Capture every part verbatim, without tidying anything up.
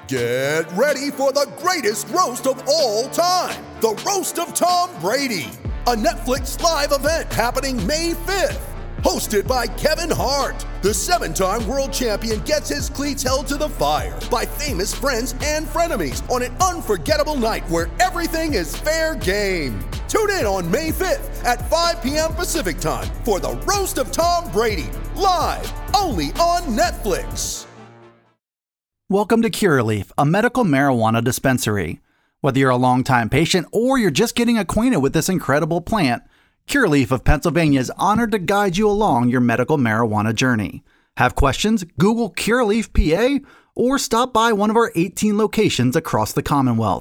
Get ready for the greatest roast of all time, the Roast of Tom Brady, a Netflix live event happening May fifth. Hosted by Kevin Hart, the seven-time world champion gets his cleats held to the fire by famous friends and frenemies on an unforgettable night where everything is fair game. Tune in on May fifth at five p.m. Pacific time for the Roast of Tom Brady, live only on Netflix. Welcome to Curaleaf, a medical marijuana dispensary. Whether you're a longtime patient or you're just getting acquainted with this incredible plant, Curaleaf of Pennsylvania is honored to guide you along your medical marijuana journey. Have questions? Google Curaleaf P A or stop by one of our eighteen locations across the Commonwealth.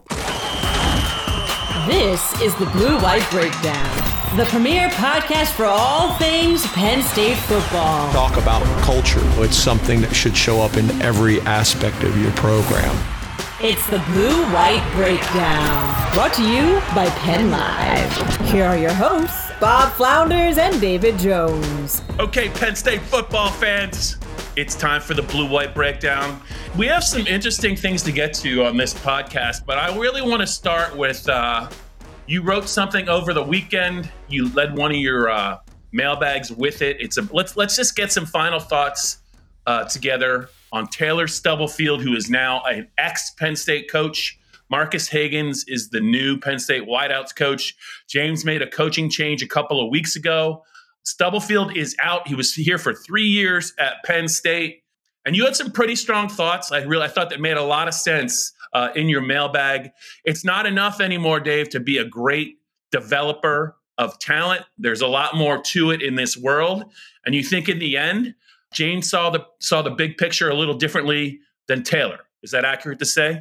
This is the Blue White Breakdown, the premier podcast for all things Penn State football. Talk about culture. It's something that should show up in every aspect of your program. It's the Blue White Breakdown, brought to you by Penn Live. Here are your hosts, Bob Flounders and David Jones. Okay, Penn State football fans, it's time for the Blue White Breakdown. We have some interesting things to get to on this podcast, but I really want to start with, uh, you wrote something over the weekend. You led one of your uh, mailbags with it. It's a let's let's just get some final thoughts uh, together on Taylor Stubblefield, who is now an ex-Penn State coach. Marcus Higgins is the new Penn State wideouts coach. James made a coaching change a couple of weeks ago. Stubblefield is out. He was here for three years at Penn State. And you had some pretty strong thoughts. I really I thought that made a lot of sense uh, in your mailbag. It's not enough anymore, Dave, to be a great developer of talent. There's a lot more to it in this world. And you think in the end, James saw the saw the big picture a little differently than Taylor. Is that accurate to say?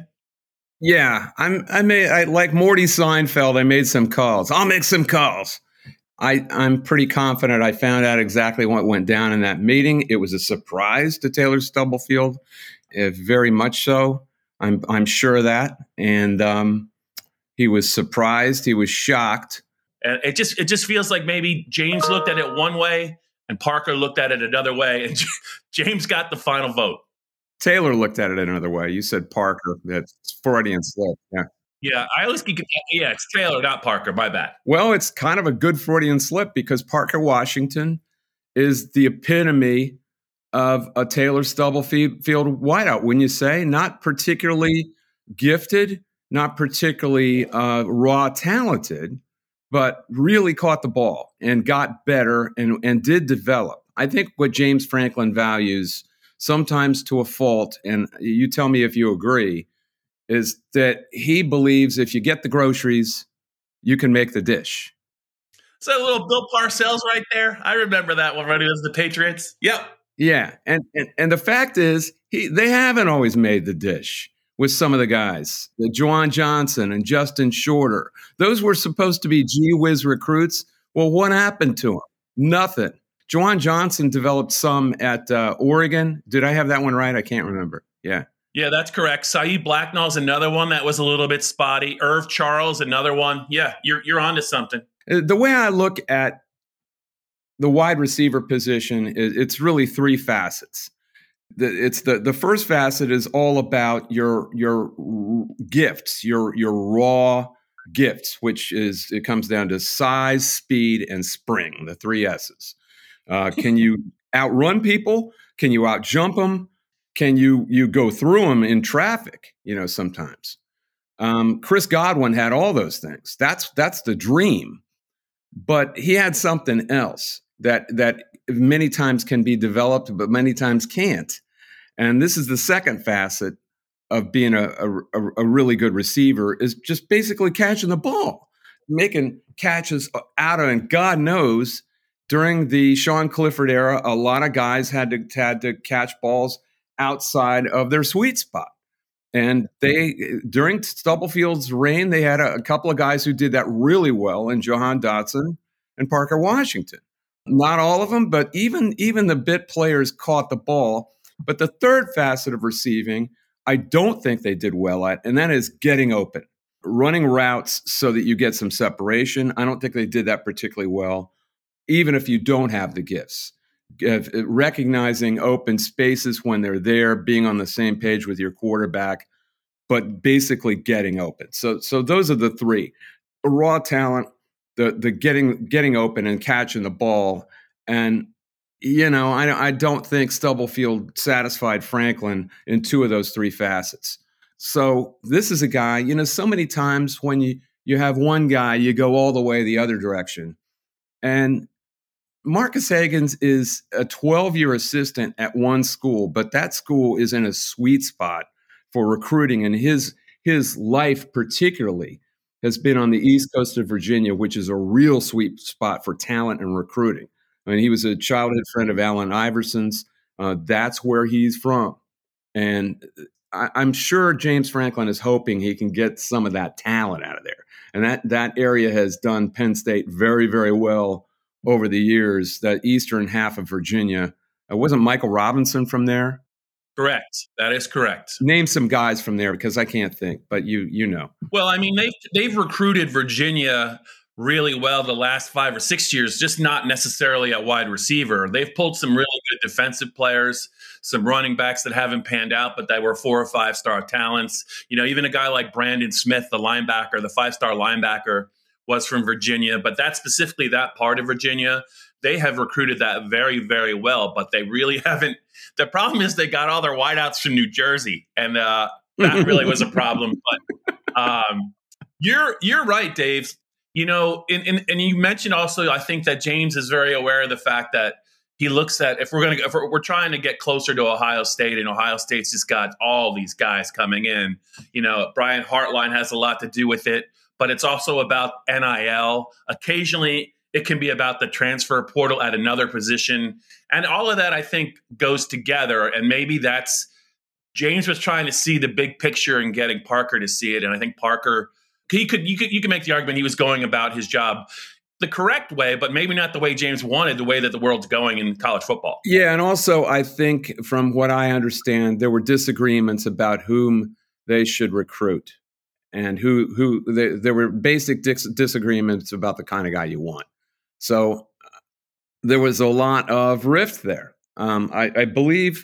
Yeah, I'm. I made. I like Morty Seinfeld. I made some calls. I'll make some calls. I, I'm pretty confident I found out exactly what went down in that meeting. It was a surprise to Taylor Stubblefield, uh, very much so. I'm I'm sure of that, and um, he was surprised. He was shocked. And it just it just feels like maybe James looked at it one way and Parker looked at it another way, and James got the final vote. Taylor looked at it another way. You said Parker. That's Freudian slip. Yeah. Yeah, I always think, yeah, it's Taylor, not Parker. My bad. Well, it's kind of a good Freudian slip because Parker Washington is the epitome of a Taylor Stubblefield wideout, wouldn't you say? Not particularly gifted, not particularly uh, raw talented, but really caught the ball and got better and, and did develop. I think what James Franklin values, sometimes to a fault, and you tell me if you agree, is that he believes if you get the groceries, you can make the dish. So a little Bill Parcells right there. I remember that one when he was the Patriots. Yep. Yeah, and and, and the fact is, he they haven't always made the dish with some of the guys. The Juwan Johnson and Justin Shorter. Those were supposed to be gee whiz recruits. Well, what happened to them? Nothing. Juwan Johnson developed some at uh, Oregon. Did I have that one right? I can't remember. Yeah. Yeah, that's correct. Saeed Blacknall's another one that was a little bit spotty. Irv Charles, another one. Yeah, you're you're onto something. The way I look at the wide receiver position is it's really three facets. The, it's the the first facet is all about your your gifts, your your raw gifts, which is it comes down to size, speed, and spring, the three S's. Uh, can you outrun people? Can you outjump them? Can you you go through them in traffic? You know, sometimes. Um, Chris Godwin had all those things. That's that's the dream, but he had something else that that many times can be developed, but many times can't. And this is the second facet of being a, a, a really good receiver is just basically catching the ball, making catches out of, and God knows, during the Sean Clifford era, a lot of guys had to had to catch balls outside of their sweet spot. And they, during Stubblefield's reign, they had a, a couple of guys who did that really well, and Jahan Dotson and Parker Washington. Not all of them, but even, even the bit players caught the ball. But the third facet of receiving, I don't think they did well at, and that is getting open, running routes so that you get some separation. I don't think they did that particularly well, even if you don't have the gifts. Recognizing open spaces when they're there, being on the same page with your quarterback. but basically getting open. So, so those are the three: raw talent, the the getting getting open and catching the ball. And you know, I I don't think Stubblefield satisfied Franklin in two of those three facets. So this is a guy, you know, so many times when you you have one guy, you go all the way the other direction. And Marcus Hagans is a twelve-year assistant at one school, but that school is in a sweet spot for recruiting, and his his life particularly has been on the East Coast of Virginia, which is a real sweet spot for talent and recruiting. I mean, he was a childhood friend of Allen Iverson's. Uh, that's where he's from. And I, I'm sure James Franklin is hoping he can get some of that talent out of there. And that, that area has done Penn State very, very well over the years, that eastern half of Virginia. Uh, wasn't Michael Robinson from there? Correct. That is correct. Name some guys from there, because I can't think, but you you know. Well, I mean, they've, they've recruited Virginia really well the last five or six years, just not necessarily at wide receiver. They've pulled some really good defensive players, some running backs that haven't panned out, but they were four or five star talents. You know, even a guy like Brandon Smith, the linebacker, the five star linebacker, was from Virginia, but that's specifically that part of Virginia. They have recruited that very, very well, but they really haven't. The problem is they got all their wideouts from New Jersey, and uh, that really was a problem. But um, you're you're right, Dave. You know, in, in, and you mentioned also, I think that James is very aware of the fact that he looks at, if we're going to, if we're, we're trying to get closer to Ohio State, and Ohio State's just got all these guys coming in. You know, Brian Hartline has a lot to do with it, but it's also about N I L. Occasionally, it can be about the transfer portal at another position. And all of that, I think, goes together. And maybe that's, James was trying to see the big picture and getting Parker to see it. And I think Parker, he could, you could, you could make the argument he was going about his job the correct way, but maybe not the way James wanted, the way that the world's going in college football. Yeah. And also, I think from what I understand, there were disagreements about whom they should recruit. And who who they, there were basic dis- disagreements about the kind of guy you want. So uh, there was a lot of rift there. Um, I, I believe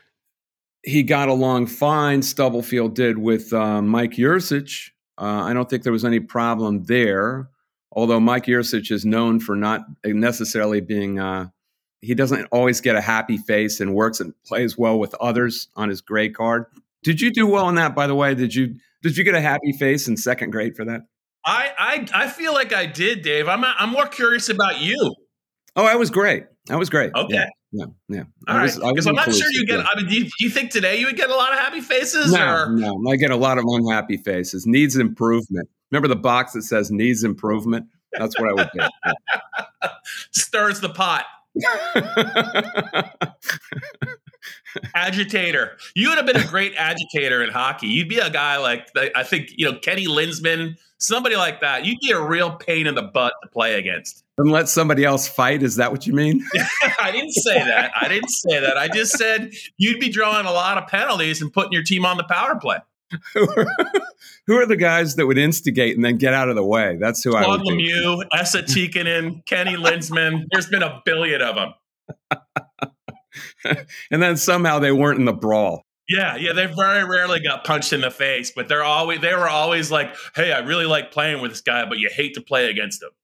he got along fine. Stubblefield did with uh, Mike Yurcich. Uh, I don't think there was any problem there. Although Mike Yurcich is known for not necessarily being, uh, he doesn't always get a happy face and works and plays well with others on his grade card. Did you do well on that, by the way? Did you did you get a happy face in second grade for that? I I, I feel like I did, Dave. I'm I'm more curious about you. Oh, I was great. I was great. Okay. Yeah. Yeah. yeah. All was, right. Because I'm not sure you get, yeah. I mean, do you, do you think today you would get a lot of happy faces? No, or? no. I get a lot of unhappy faces. Needs improvement. Remember the box that says needs improvement? That's what I would get. Yeah. Stirs the pot. Agitator. You would have been a great agitator in hockey. You'd be a guy like, I think, you know, Kenny Linsman, somebody like that. You'd be a real pain in the butt to play against. And let somebody else fight? Is that what you mean? I didn't say that. I didn't say that. I just said you'd be drawing a lot of penalties and putting your team on the power play. Who are the guys that would instigate and then get out of the way? That's who Claude I would Lemieux, Esa Tikkanen, Kenny Linsman. There's been a billion of them. And then somehow they weren't in the brawl. Yeah, yeah, they very rarely got punched in the face, but they're always they were always like, "Hey, I really like playing with this guy, but you hate to play against him."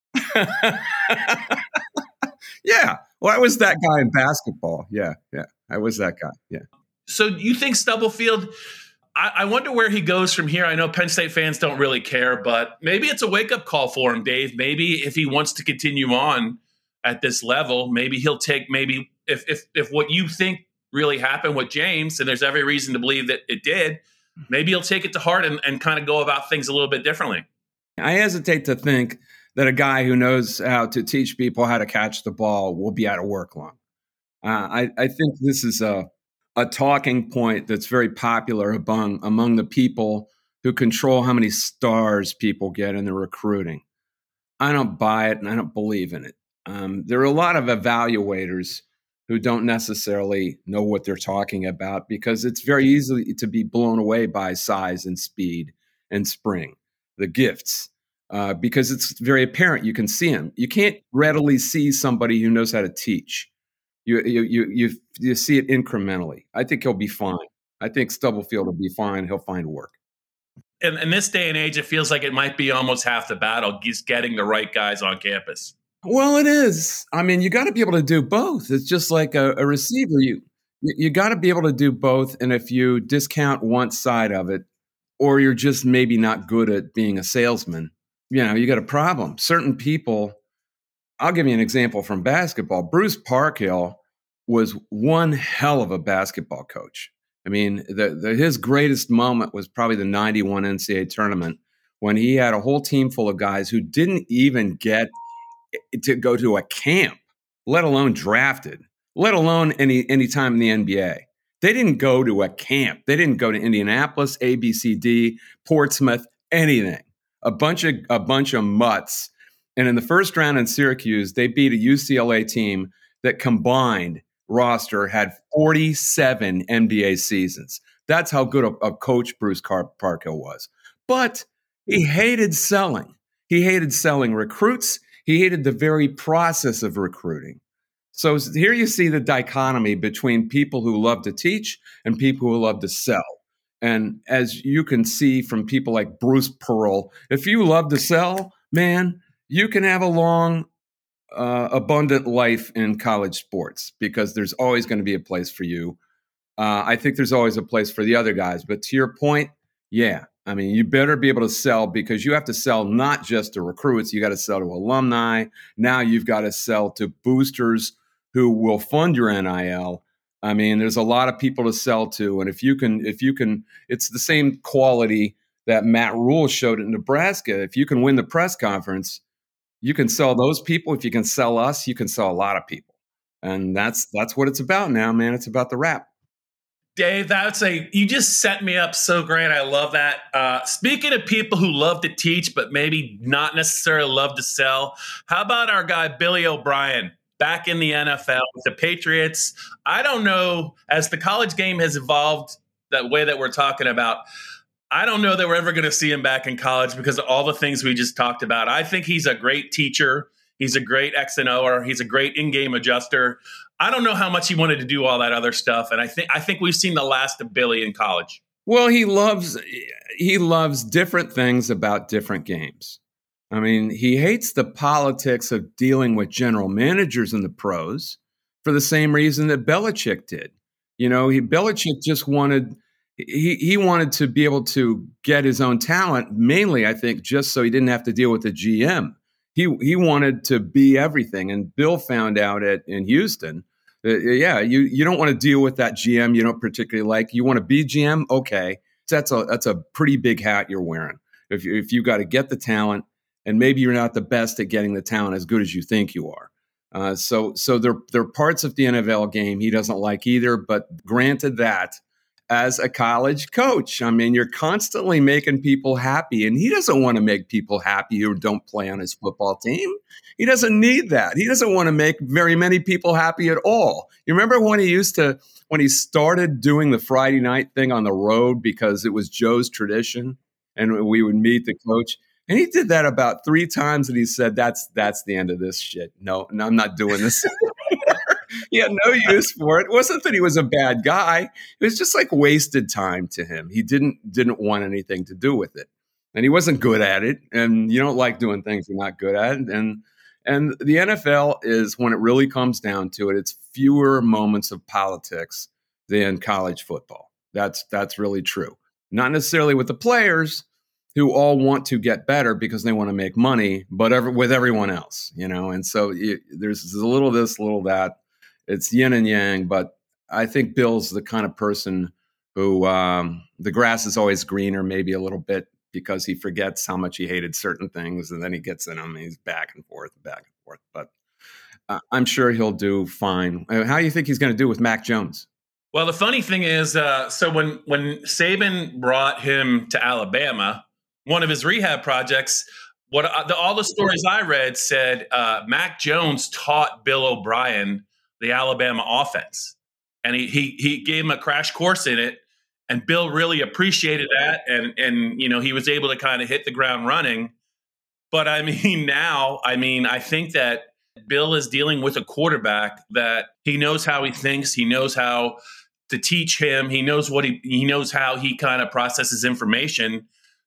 Yeah, well, I was that guy in basketball. Yeah, yeah, I was that guy. Yeah. So you think Stubblefield? I, I wonder where he goes from here. I know Penn State fans don't really care, but maybe it's a wake up call for him, Dave. Maybe if he wants to continue on at this level, maybe he'll take maybe if if if what you think really happened with James, and there's every reason to believe that it did, maybe he'll take it to heart and, and kind of go about things a little bit differently. I hesitate to think that a guy who knows how to teach people how to catch the ball will be out of work long. Uh, I, I think this is a a talking point that's very popular among among the people who control how many stars people get in the recruiting. I don't buy it, and I don't believe in it. Um, there are a lot of evaluators who don't necessarily know what they're talking about because it's very easy to be blown away by size and speed and spring, the gifts, uh, because it's very apparent. You can see them. You can't readily see somebody who knows how to teach. You you you you, you see it incrementally. I think he'll be fine. I think Stubblefield will be fine. He'll find work. in, in this day and age, it feels like it might be almost half the battle, just getting the right guys on campus. Well, it is. I mean, you got to be able to do both. It's just like a, a receiver. You you got to be able to do both. And if you discount one side of it, or you're just maybe not good at being a salesman, you know, you got a problem. Certain people, I'll give you an example from basketball. Bruce Parkhill was one hell of a basketball coach. I mean, the, the, his greatest moment was probably the ninety-one N C double A tournament when he had a whole team full of guys who didn't even get to go to a camp, let alone drafted, let alone any any time in the N B A. They didn't go to a camp. They didn't go to Indianapolis, A B C D, Portsmouth, anything. A bunch of a bunch of mutts. And in the first round in Syracuse, they beat a U C L A team that combined roster had forty-seven N B A seasons. That's how good a, a coach Bruce Car- Parkhill was. But he hated selling. He hated selling recruits. He hated the very process of recruiting. So here you see the dichotomy between people who love to teach and people who love to sell. And as you can see from people like Bruce Pearl, if you love to sell, man, you can have a long, uh, abundant life in college sports because there's always going to be a place for you. Uh, I think there's always a place for the other guys. But to your point, yeah, I mean, you better be able to sell because you have to sell not just to recruits. You got to sell to alumni. Now you've got to sell to boosters who will fund your N I L. I mean, there's a lot of people to sell to. And if you can, if you can, it's the same quality that Matt Rule showed at Nebraska. If you can win the press conference, you can sell those people. If you can sell us, you can sell a lot of people. And that's that's what it's about now, man. It's about the rap. Dave, that's a you just set me up so great. I love that. Uh, speaking of people who love to teach, but maybe not necessarily love to sell, how about our guy Billy O'Brien back in the N F L with the Patriots? I don't know, as the college game has evolved that way that we're talking about, I don't know that we're ever going to see him back in college because of all the things we just talked about. I think he's a great teacher. He's a great X and O'er. He's a great in-game adjuster. I don't know how much he wanted to do all that other stuff. And I think I think we've seen the last of Billy in college. Well, he loves he loves different things about different games. I mean, he hates the politics of dealing with general managers in the pros for the same reason that Belichick did. You know, he Belichick just wanted he he wanted to be able to get his own talent, mainly, I think, just so he didn't have to deal with the G M. He he wanted to be everything. And Bill found out at in Houston, uh, yeah, you you don't want to deal with that G M you don't particularly like. You want to be G M, okay. That's a that's a pretty big hat you're wearing. If you, if you got to get the talent, and maybe you're not the best at getting the talent as good as you think you are. Uh, so so there there are parts of the N F L game he doesn't like either. But granted that, as a college coach, I mean, you're constantly making people happy, and he doesn't want to make people happy who don't play on his football team. He doesn't need that. He doesn't want to make very many people happy at all. You remember when he used to, when he started doing the Friday night thing on the road because it was Joe's tradition, and we would meet the coach, and he did that about three times, and he said, "That's that's the end of this shit. No, no, I'm not doing this." He had no use for it. It wasn't that he was a bad guy. It was just like wasted time to him. He didn't didn't want anything to do with it. And he wasn't good at it. And you don't like doing things you're not good at. And and the N F L is, when it really comes down to it, it's fewer moments of politics than college football. That's that's really true. Not necessarily with the players who all want to get better because they want to make money, but every, with everyone else, you know. And so you, there's a little this, a little that. It's yin and yang, but I think Bill's the kind of person who um, the grass is always greener, maybe a little bit, because he forgets how much he hated certain things, and then he gets in them, and he's back and forth, back and forth. But uh, I'm sure he'll do fine. How do you think he's going to do with Mac Jones? Well, the funny thing is, uh, so when when Saban brought him to Alabama, one of his rehab projects, what uh, the, all the stories I read said uh, Mac Jones taught Bill O'Brien the Alabama offense. And he, he, he gave him a crash course in it. And Bill really appreciated that. And, and, you know, he was able to kind of hit the ground running. But I mean, now, I mean, I think that Bill is dealing with a quarterback that he knows how he thinks. He knows how to teach him. He knows what he, he knows how he kind of processes information.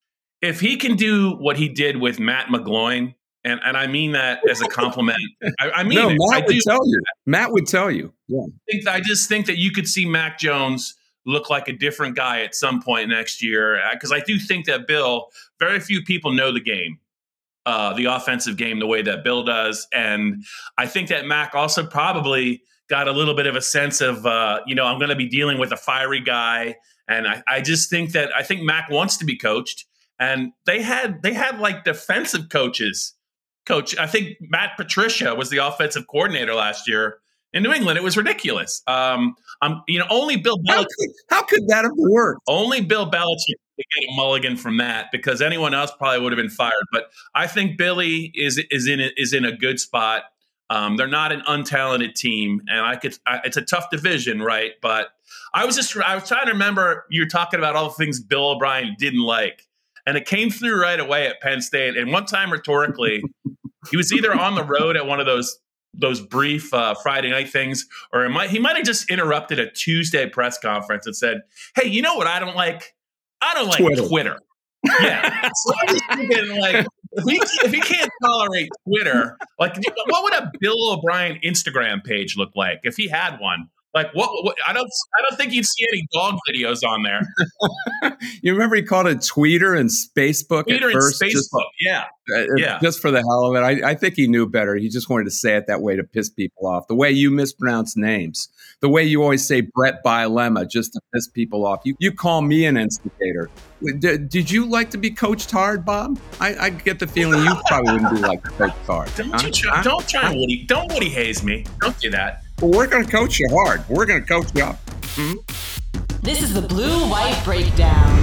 if he can do what he did with Matt McGloin, and, and I mean that as a compliment. I, I mean, no, it. Matt I would do. tell you. Matt would tell you. Yeah. I, think, I just think that you could see Mac Jones look like a different guy at some point next year, because I do think that Bill, very few people know the game. Uh, the offensive game the way that Bill does. And I think that Mac also probably got a little bit of a sense of, uh, you know, I'm going to be dealing with a fiery guy. And I, I just think that I think Mac wants to be coached. And they had they had like defensive coaches. Coach, I think Matt Patricia was the offensive coordinator last year in New England. It was ridiculous. Um, I'm, you know, only Bill Belichick. How could, how could that have worked? Only Bill Belichick to get a mulligan from that, because anyone else probably would have been fired. But I think Billy is is in is in a good spot. Um, they're not an untalented team, and I could. I, it's a tough division, right? But I was just I was trying to remember. You're talking about all the things Bill O'Brien didn't like, and it came through right away at Penn State. And one time, rhetorically, he was either on the road at one of those those brief uh, Friday night things, or it might, he might have just interrupted a Tuesday press conference and said, "Hey, you know what I don't like? I don't like Twitter." Twitter. Yeah. So I was thinking, like, if he, if he can't tolerate Twitter, like, what would a Bill O'Brien Instagram page look like if he had one? Like, what, what? I don't. I don't think you'd see any dog videos on there. You remember he called it Tweeter and Spacebook Tweeter at first, and Facebook. just, yeah, uh, yeah, just for the hell of it. I, I think he knew better. He just wanted to say it that way to piss people off. The way you mispronounce names, the way you always say Brett Bielema just to piss people off. You you call me an instigator. Did, did you like to be coached hard, Bob? I, I get the feeling you probably wouldn't be like coached hard. Don't huh? you try? Huh? Don't try Woody. Don't Woody Hayes me. Don't do that. Well, we're going to coach you hard. We're going to coach you up. Mm-hmm. This is the Blue White Breakdown.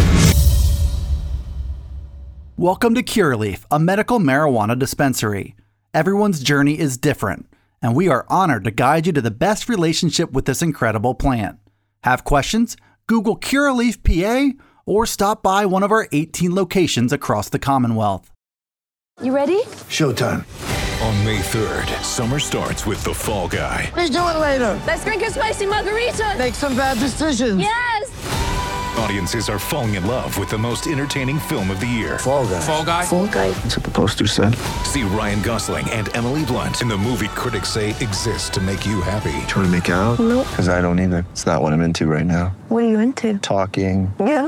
Welcome to Curaleaf, a medical marijuana dispensary. Everyone's journey is different, and we are honored to guide you to the best relationship with this incredible plant. Have questions? Google Curaleaf P A or stop by one of our eighteen locations across the Commonwealth. You ready? Showtime. On May third, summer starts with The Fall Guy. Let's do it later. Let's drink a spicy margarita. Make some bad decisions. Yes. Audiences are falling in love with the most entertaining film of the year. Fall Guy. Fall Guy? Fall guy. That's what the poster said. See Ryan Gosling and Emily Blunt in the movie critics say exists to make you happy. Trying to make it out? Nope. Because I don't either. It's not what I'm into right now. What are you into? Talking. Yeah.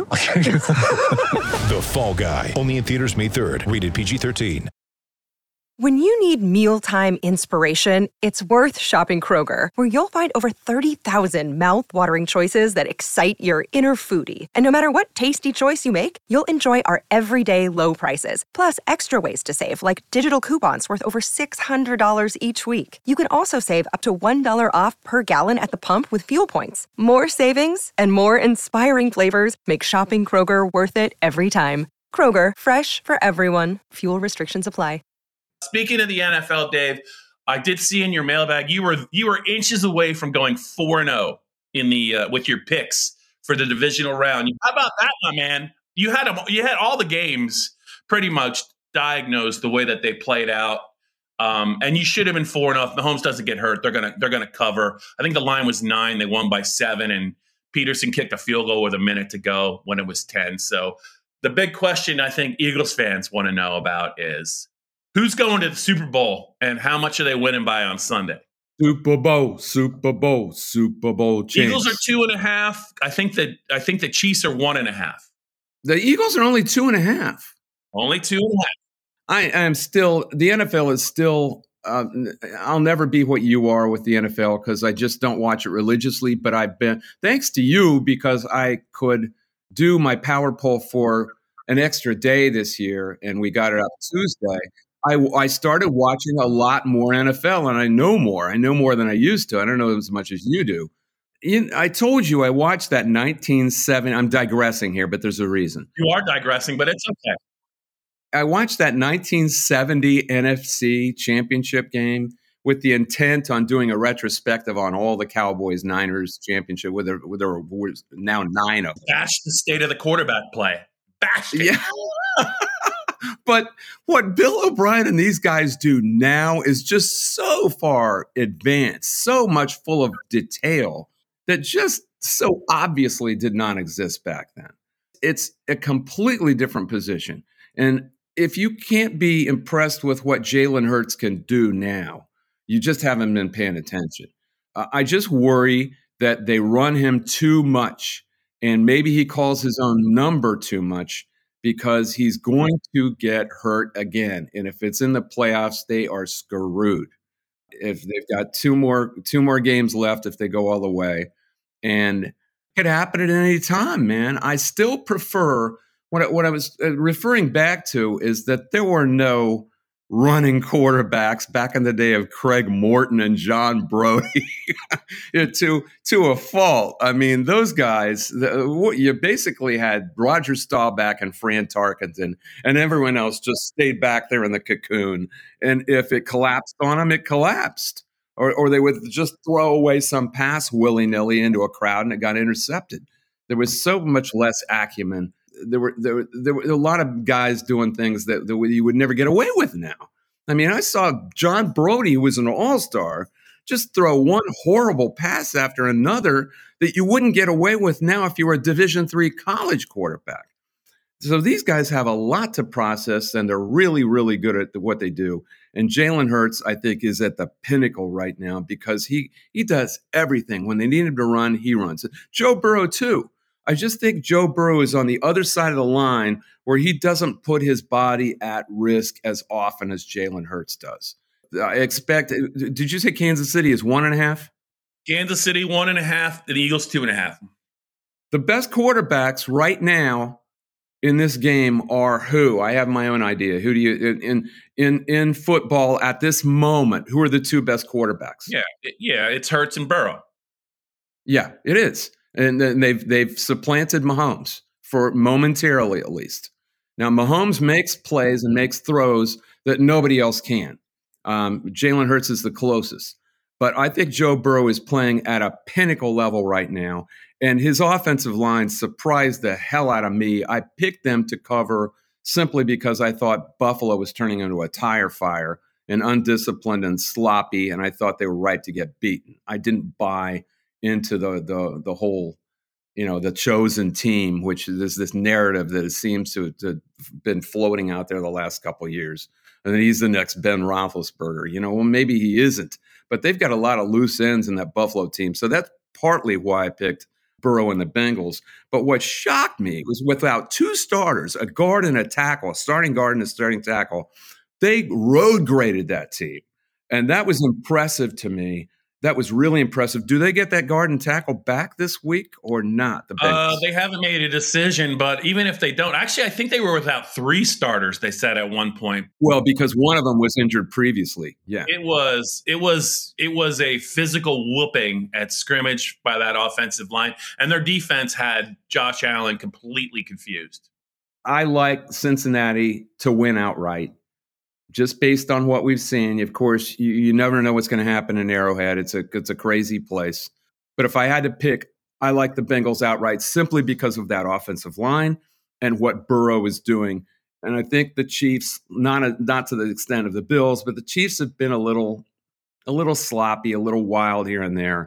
The Fall Guy. Only in theaters May third. Rated P G thirteen. When you need mealtime inspiration, it's worth shopping Kroger, where you'll find over thirty thousand mouth-watering choices that excite your inner foodie. And no matter what tasty choice you make, you'll enjoy our everyday low prices, plus extra ways to save, like digital coupons worth over six hundred dollars each week. You can also save up to one dollar off per gallon at the pump with fuel points. More savings and more inspiring flavors make shopping Kroger worth it every time. Kroger, fresh for everyone. Fuel restrictions apply. Speaking of the N F L, Dave, I did see in your mailbag you were you were inches away from going four and zero in the uh, with your picks for the divisional round. How about that, my man? You had them, you had all the games pretty much diagnosed the way that they played out, um, and you should have been four and zero. If Mahomes doesn't get hurt, they're gonna they're gonna cover. I think the line was nine. They won by seven, and Peterson kicked a field goal with a minute to go when it was ten. So the big question I think Eagles fans want to know about is, who's going to the Super Bowl and how much are they winning by on Sunday? Super Bowl, Super Bowl, Super Bowl champs. Eagles are two and a half. I think that I think the Chiefs are one and a half. The Eagles are only two and a half. Only two and a half. I am still, the N F L is still, uh, I'll never be what you are with the N F L because I just don't watch it religiously. But I've been, thanks to you, because I could do my power poll for an extra day this year, and we got it up Tuesday. I, I started watching a lot more N F L, and I know more. I know more than I used to. I don't know as much as you do. In, I told you I watched that nineteen seventy. I'm digressing here, but there's a reason. You are digressing, but it's okay. I watched that nineteen seventy N F C championship game with the intent on doing a retrospective on all the Cowboys Niners championship, where there, where there were now nine of them. Bash the state of the quarterback play. Bash it. Yeah. But what Bill O'Brien and these guys do now is just so far advanced, so much full of detail that just so obviously did not exist back then. It's a completely different position. And if you can't be impressed with what Jalen Hurts can do now, you just haven't been paying attention. Uh, I just worry that they run him too much, and maybe he calls his own number too much because he's going to get hurt again. And if it's in the playoffs, they are screwed. If they've got two more two more games left, if they go all the way, and it could happen at any time, man. I still prefer what I, what I was referring back to is that there were no running quarterbacks back in the day of Craig Morton and John Brodie you know, to to a fault. I mean, those guys, the, you basically had Roger Staubach and Fran Tarkenton, and everyone else just stayed back there in the cocoon. And if it collapsed on them, it collapsed. Or, or they would just throw away some pass willy-nilly into a crowd and it got intercepted. There was so much less acumen. There were, there were there were a lot of guys doing things that, that you would never get away with now. I mean, I saw John Brodie, who was an all-star, just throw one horrible pass after another that you wouldn't get away with now if you were a Division three college quarterback. So these guys have a lot to process, and they're really, really good at what they do. And Jalen Hurts, I think, is at the pinnacle right now because he he does everything. When they need him to run, he runs. Joe Burrow, too. I just think Joe Burrow is on the other side of the line where he doesn't put his body at risk as often as Jalen Hurts does. I expect – did you say Kansas City is one and a half? Kansas City, one and a half. The Eagles, two and a half. The best quarterbacks right now in this game are who? I have my own idea. Who do you in in in football at this moment? Who are the two best quarterbacks? Yeah, yeah, it's Hurts and Burrow. Yeah, it is, and they've they've supplanted Mahomes for momentarily at least. Now Mahomes makes plays and makes throws that nobody else can. Um, Jalen Hurts is the closest, but I think Joe Burrow is playing at a pinnacle level right now. And his offensive line surprised the hell out of me. I picked them to cover simply because I thought Buffalo was turning into a tire fire and undisciplined and sloppy, and I thought they were right to get beaten. I didn't buy into the the the whole, you know, the chosen team, which is this narrative that it seems to have been floating out there the last couple of years. And he's the next Ben Roethlisberger. You know, well, maybe he isn't, but they've got a lot of loose ends in that Buffalo team. So that's partly why I picked Burrow and the Bengals. But what shocked me was without two starters, a guard and a tackle, a starting guard and a starting tackle, they road graded that team. And that was impressive to me. That was really impressive. Do they get that guard and tackle back this week or not? The Bengals? Uh, they haven't made a decision, but even if they don't, actually, I think they were without three starters, they said at one point. Well, because one of them was injured previously. Yeah. It was it was it was a physical whooping at scrimmage by that offensive line, and their defense had Josh Allen completely confused. I like Cincinnati to win outright. Just based on what we've seen. Of course, you, you never know what's going to happen in Arrowhead. It's a it's a crazy place. But if I had to pick, I like the Bengals outright simply because of that offensive line and what Burrow is doing. And I think the Chiefs, not a, not to the extent of the Bills, but the Chiefs have been a little a little sloppy, a little wild here and there.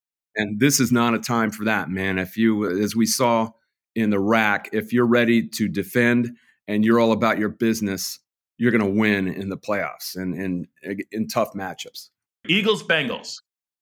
And this is not a time for that, man. If you, as we saw in the rack, if you're ready to defend and you're all about your business, you're going to win in the playoffs and in, in, in tough matchups. Eagles, Bengals.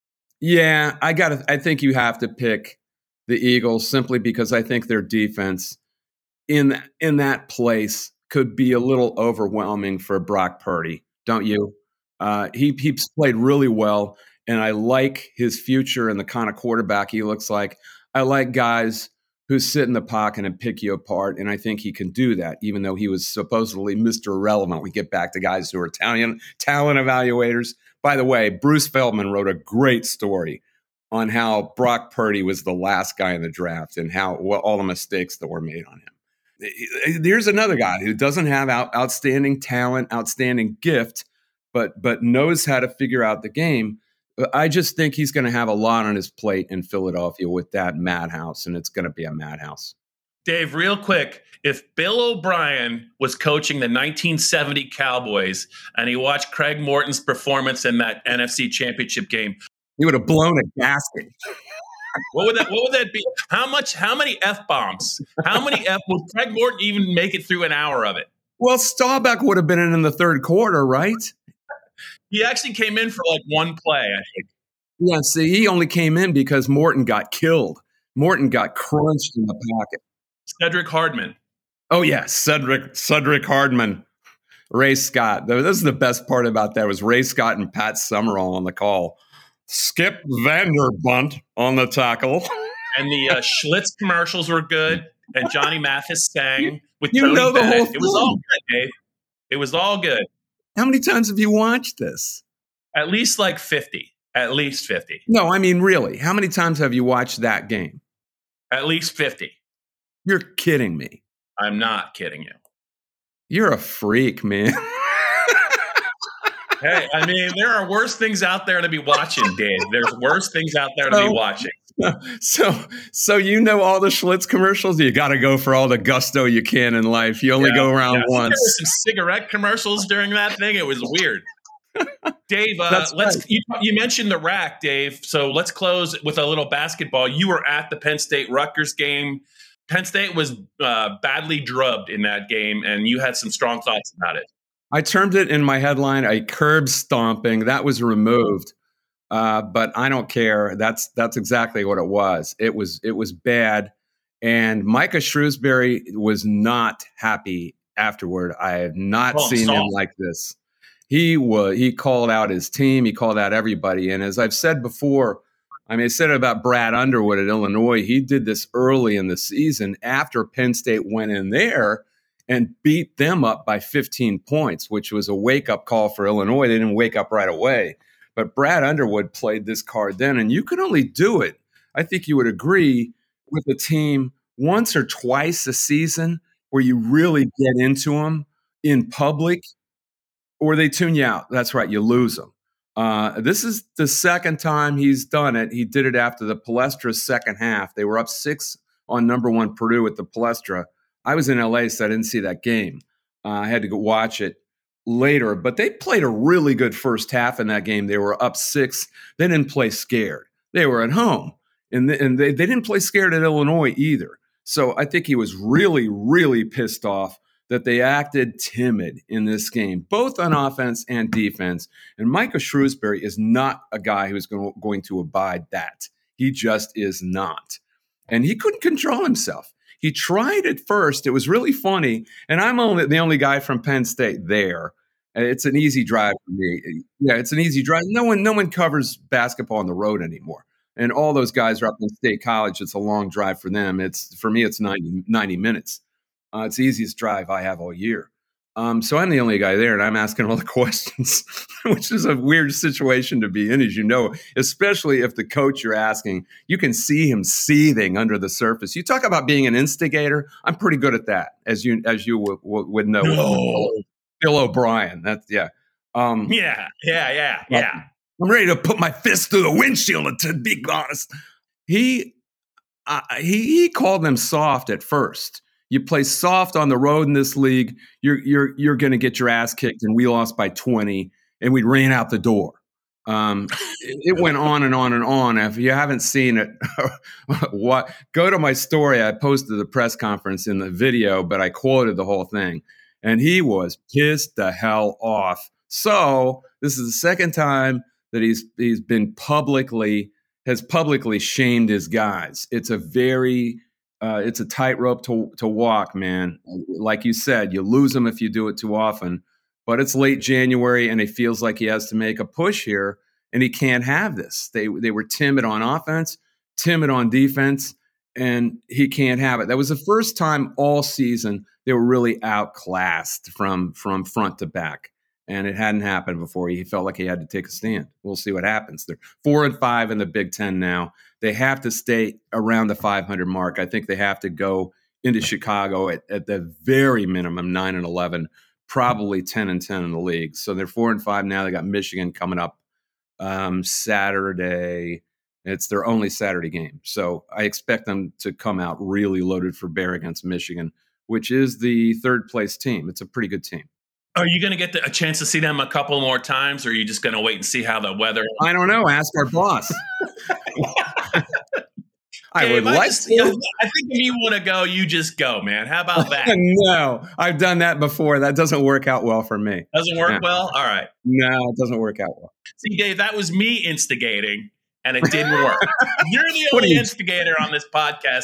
Yeah, I got to, I think you have to pick the Eagles simply because I think their defense in, in that place could be a little overwhelming for Brock Purdy. Don't you? Uh, he, he's played really well, and I like his future and the kind of quarterback he looks like. I like guys who sit in the pocket and pick you apart. And I think he can do that, even though he was supposedly Mister Irrelevant. We get back to guys who are talent, talent evaluators. By the way, Bruce Feldman wrote a great story on how Brock Purdy was the last guy in the draft and how well, all the mistakes that were made on him. There's another guy who doesn't have out, outstanding talent, outstanding gift, but but knows how to figure out the game. I just think he's going to have a lot on his plate in Philadelphia with that madhouse, and it's going to be a madhouse. Dave, real quick, if Bill O'Brien was coaching the nineteen seventy Cowboys and he watched Craig Morton's performance in that N F C Championship game, he would have blown a gasket. What would that? What would that be? How much? How many F bombs? How many F would Craig Morton even make it through an hour of it? Well, Staubach would have been in in the third quarter, right? He actually came in for like one play, I think. Yeah, see, he only came in because Morton got killed. Morton got crunched in the pocket. Cedric Hardman. Oh, yeah, Cedric Cedric Hardman. Ray Scott. This is the best part about that was Ray Scott and Pat Summerall on the call. Skip Vanderbunt on the tackle. And the uh, Schlitz commercials were good. And Johnny Mathis sang with You Tony know the Bennett. whole It was thing. all good, Dave. It was all good. How many times have you watched this? At least like fifty. At least fifty. No, I mean, really. How many times have you watched that game? At least fifty. You're kidding me. I'm not kidding you. You're a freak, man. Hey, I mean, there are worse things out there to be watching, Dave. There's worse things out there to So- be watching. So, so you know all the Schlitz commercials? You got to go for all the gusto you can in life. You only Yeah, go around yeah. There once. were some cigarette commercials during that thing. It was weird. Dave, uh, That's let's right. you, you mentioned the rack, Dave. So let's close with a little basketball. You were at the Penn State Rutgers game. Penn State was uh, badly drubbed in that game, and you had some strong thoughts about it. I termed it in my headline a curb stomping. That was removed, uh, but I don't care. That's that's exactly what it was. It was it was bad, and Micah Shrewsbury was not happy afterward. I have not Oh, seen him soft. like this. He was he called out his team. He called out everybody, and as I've said before, I mean, I said it about Brad Underwood at Illinois. He did this early in the season after Penn State went in there and beat them up by fifteen points, which was a wake-up call for Illinois. They didn't wake up right away. But Brad Underwood played this card then, and you could only do it, I think you would agree, with a team once or twice a season where you really get into them in public, or they tune you out. That's right, you lose them. Uh, this is the second time he's done it. He did it after the Palestra second half. They were up six on number one Purdue at the Palestra. I was in L A, so I didn't see that game. Uh, I had to go watch it later, but they played a really good first half in that game. They were up six. They didn't play scared. They were at home, and, th- and they, they didn't play scared at Illinois either. So I think he was really, really pissed off that they acted timid in this game, both on offense and defense. And Micah Shrewsbury is not a guy who's going to, going to abide that. He just is not. And he couldn't control himself. He tried at first. It was really funny. And I'm only the only guy from Penn State there. It's an easy drive for me. Yeah, it's an easy drive. No one, no one covers basketball on the road anymore. And all those guys are up in State College. It's a long drive for them. It's for me, it's ninety, ninety minutes. Uh, it's the easiest drive I have all year. Um, so I'm the only guy there, and I'm asking all the questions, which is a weird situation to be in, as you know, especially if the coach you're asking, you can see him seething under the surface. You talk about being an instigator. I'm pretty good at that, as you as you w- w- would know. No. Bill O'Brien. That's yeah. Um, Yeah, yeah, yeah, yeah. I'm ready to put my fist through the windshield. To be honest, he uh, he he called them soft at first. You play soft on the road in this league, you're you're you're going to get your ass kicked, and we lost by twenty, and we ran out the door. Um, it, it went on and on and on. If you haven't seen it, what go to my story. I posted the press conference in the video, but I quoted the whole thing, and he was pissed the hell off. So this is the second time that he's he's been publicly has publicly shamed his guys. It's a very Uh, it's a tightrope to to walk, man. Like you said, you lose them if you do it too often. But it's late January, and it feels like he has to make a push here, and he can't have this. They they were timid on offense, timid on defense, and he can't have it. That was the first time all season they were really outclassed from from front to back, and it hadn't happened before. He felt like he had to take a stand. We'll see what happens. They're four and five in the Big Ten now. They have to stay around the five hundred mark. I think they have to go into Chicago at, at the very minimum nine and eleven, probably ten and ten in the league. So they're four and five now. They got Michigan coming up um, Saturday. It's their only Saturday game. So I expect them to come out really loaded for bear against Michigan, which is the third place team. It's a pretty good team. Are you going to get the, a chance to see them a couple more times, or are you just going to wait and see how the weather? I don't know. Ask our boss. I Dave, would I like just, to. yeah, I think if you want to go, you just go, man. How about that? No, I've done that before. That doesn't work out well for me. Doesn't work Yeah. well? All right. No, it doesn't work out well. See, Dave, that was me instigating, and it didn't work. You're the What only are you- instigator on this podcast.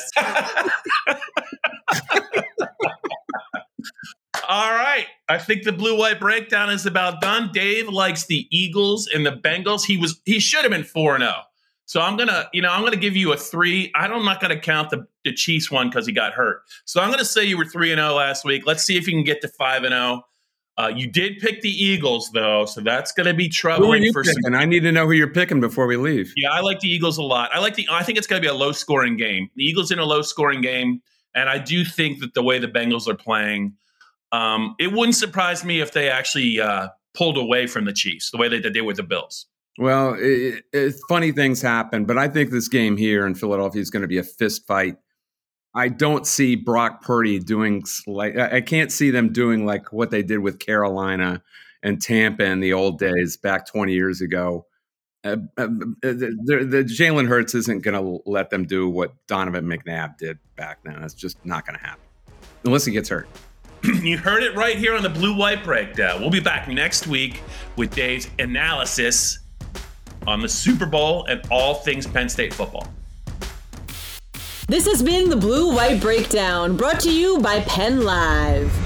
All right. I think the blue-white breakdown is about done. Dave likes the Eagles and the Bengals. He was he should have been four and oh. So I'm gonna, you know, I'm gonna give you a three. I don't, I'm not gonna count the, the Chiefs one because he got hurt. So I'm gonna say you were three and oh last week. Let's see if you can get to five and oh. Uh, you did pick the Eagles though, so that's gonna be Who are troubling you for picking? some. I need to know who you're picking before we leave. Yeah, I like the Eagles a lot. I like the. I think it's gonna be a low-scoring game. The Eagles in a low-scoring game, and I do think that the way the Bengals are playing, um, it wouldn't surprise me if they actually uh, pulled away from the Chiefs the way that they did with the Bills. Well, it, it, funny things happen, but I think this game here in Philadelphia is going to be a fist fight. I don't see Brock Purdy doing like I can't see them doing like what they did with Carolina and Tampa in the old days back twenty years ago. Uh, uh, the, the, the Jalen Hurts isn't going to let them do what Donovan McNabb did back then. That's just not going to happen unless he gets hurt. You heard it right here on the Blue White Breakdown. We'll be back next week with Dave's analysis on the Super Bowl and all things Penn State football. This has been the Blue White Breakdown, brought to you by Penn Live.